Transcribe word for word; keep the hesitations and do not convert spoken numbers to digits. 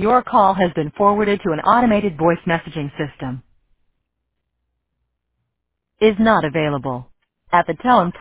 Your call has been forwarded to an automated voice messaging system. Is not available. At the tone,